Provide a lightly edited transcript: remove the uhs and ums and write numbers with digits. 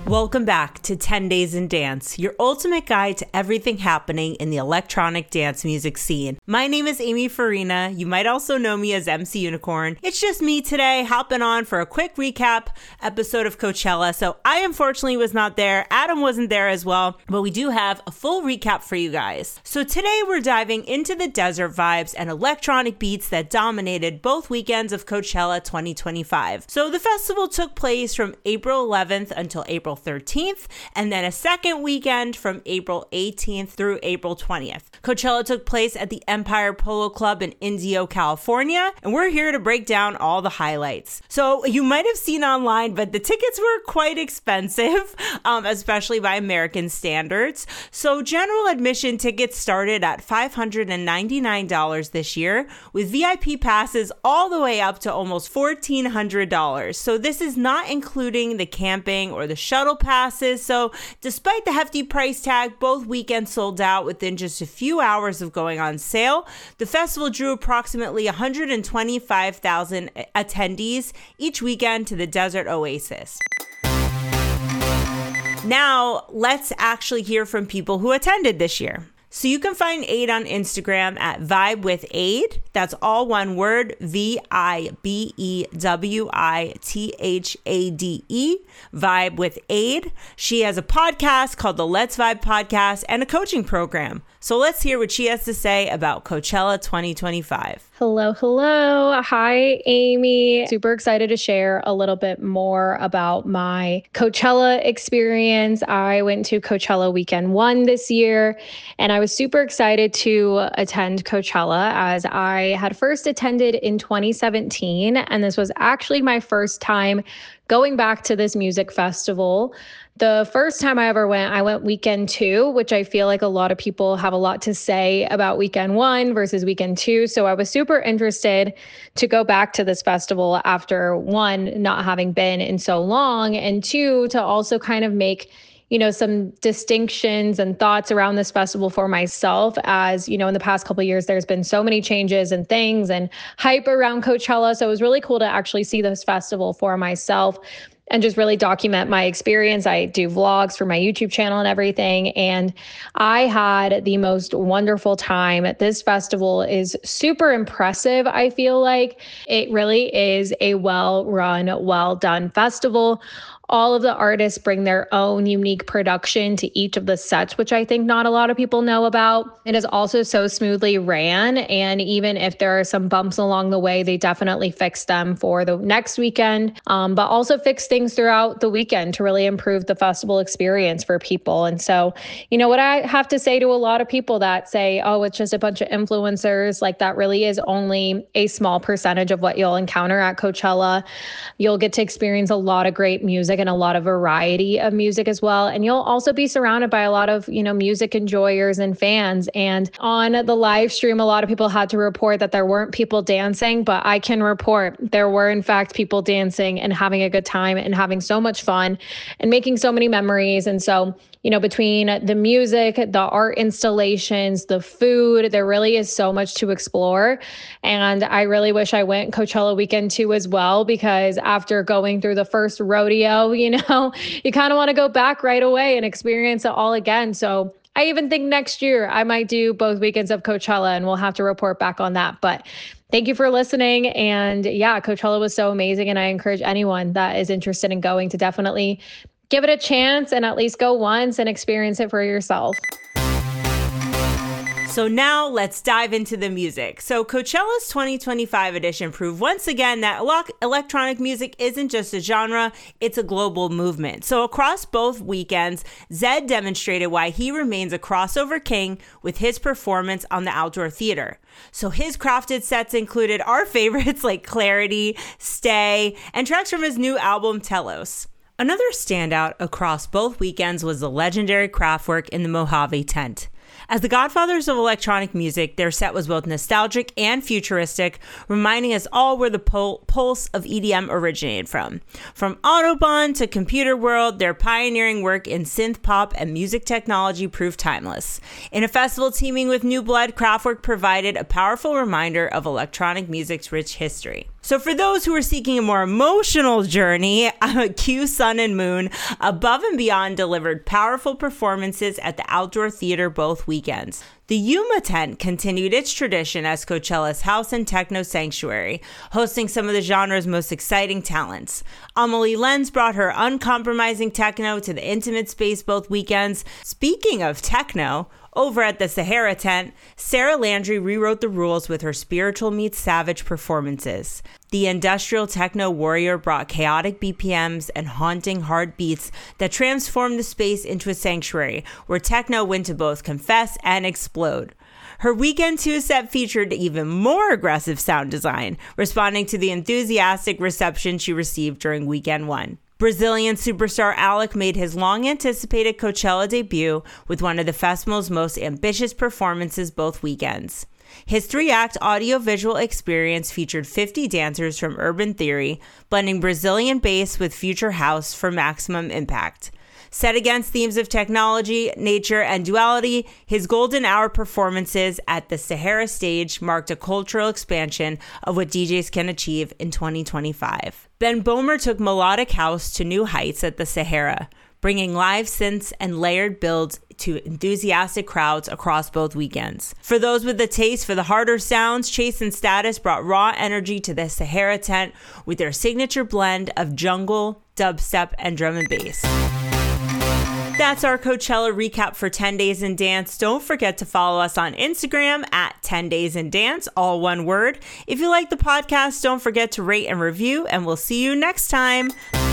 Welcome back to 10 Days in Dance, your ultimate guide to everything happening in the electronic dance music scene. My name is Amy Farina. You might also know me as MC Unicorn. It's just me today, hopping on for a quick recap episode of Coachella. So I unfortunately was not there. Adam wasn't there as well, but we do have a full recap for you guys. So today we're diving into the desert vibes and electronic beats that dominated both weekends of Coachella 2025. So the festival took place from April 11th until April 13th, and then a second weekend from April 18th through April 20th. Coachella took place at the Empire Polo Club in Indio, California, and we're here to break down all the highlights. So you might have seen online, but the tickets were quite expensive, especially by American standards. So general admission tickets started at $599 this year, with VIP passes all the way up to almost $1,400. So this is not including the camping or the shuttle passes. So despite the hefty price tag, both weekends sold out within just a few hours of going on sale. The festival drew approximately 125,000 attendees each weekend to the Desert Oasis. Now, let's actually hear from people who attended this year. So you can find Aid on Instagram at Vibe with Aid. That's all one word, VIBEWITHADE, Vibe with Aid. She has a podcast called the Let's Vibe Podcast and a coaching program. So let's hear what she has to say about Coachella 2025. Hello. Hi, Amy. Super excited to share a little bit more about my Coachella experience. I went to Coachella weekend 1 this year, and I was super excited to attend Coachella as I had first attended in 2017. And this was actually my first time going back to this music festival. The first time I ever went, I went weekend 2, which I feel like a lot of people have a lot to say about weekend 1 versus weekend 2. So I was super interested to go back to this festival after 1, not having been in so long, and 2, to also kind of make some distinctions and thoughts around this festival for myself. As in the past couple of years, there's been so many changes and things and hype around Coachella. So it was really cool to actually see this festival for myself and just really document my experience. I do vlogs for my YouTube channel and everything. And I had the most wonderful time. This festival is super impressive. I feel like it really is a well-run, well-done festival. All of the artists bring their own unique production to each of the sets, which I think not a lot of people know about. It is also so smoothly ran. And even if there are some bumps along the way, they definitely fix them for the next weekend, but also fix things throughout the weekend to really improve the festival experience for people. And so, what I have to say to a lot of people that say, oh, it's just a bunch of influencers, like that really is only a small percentage of what you'll encounter at Coachella. You'll get to experience a lot of great music and a lot of variety of music as well. And you'll also be surrounded by a lot of, music enjoyers and fans. And on the live stream, a lot of people had to report that there weren't people dancing, but I can report there were in fact people dancing and having a good time and having so much fun and making so many memories. And so, between the music, the art installations, the food, there really is so much to explore. And I really wish I went Coachella weekend 2 as well, because after going through the first rodeo, you kind of want to go back right away and experience it all again. So I even think next year I might do both weekends of Coachella, and we'll have to report back on that. But thank you for listening. And yeah, Coachella was so amazing. And I encourage anyone that is interested in going to definitely give it a chance and at least go once and experience it for yourself. So now let's dive into the music. So Coachella's 2025 edition proved once again that electronic music isn't just a genre, it's a global movement. So across both weekends, Zedd demonstrated why he remains a crossover king with his performance on the outdoor theater. So his crafted sets included our favorites like Clarity, Stay, and tracks from his new album Telos. Another standout across both weekends was the legendary Kraftwerk in the Mojave tent. As the godfathers of electronic music, their set was both nostalgic and futuristic, reminding us all where the pulse of EDM originated from. From Autobahn to Computer World, their pioneering work in synth pop and music technology proved timeless. In a festival teeming with new blood, Kraftwerk provided a powerful reminder of electronic music's rich history. So for those who are seeking a more emotional journey, Q, Sun, and Moon Above and Beyond delivered powerful performances at the Outdoor Theater both weekends. The Yuma tent continued its tradition as Coachella's house and techno sanctuary, hosting some of the genre's most exciting talents. Amelie Lenz brought her uncompromising techno to the intimate space both weekends. Speaking of techno, over at the Sahara tent, Sarah Landry rewrote the rules with her spiritual meets savage performances. The industrial techno warrior brought chaotic BPMs and haunting hard beats that transformed the space into a sanctuary where techno went to both confess and explode. Her Weekend 2 set featured even more aggressive sound design, responding to the enthusiastic reception she received during Weekend 1. Brazilian superstar Alec made his long-anticipated Coachella debut with one of the festival's most ambitious performances both weekends. His 3-act audio-visual experience featured 50 dancers from Urban Theory, blending Brazilian bass with future house for maximum impact. Set against themes of technology, nature, and duality, his golden hour performances at the Sahara stage marked a cultural expansion of what DJs can achieve in 2025. Ben Bomer took melodic house to new heights at the Sahara, bringing live synths and layered builds to enthusiastic crowds across both weekends. For those with a taste for the harder sounds, Chase and Status brought raw energy to the Sahara tent with their signature blend of jungle, dubstep, and drum and bass. That's our Coachella recap for 10 Days in Dance. Don't forget to follow us on Instagram at 10 Days in Dance, all one word. If you like the podcast, don't forget to rate and review, and we'll see you next time.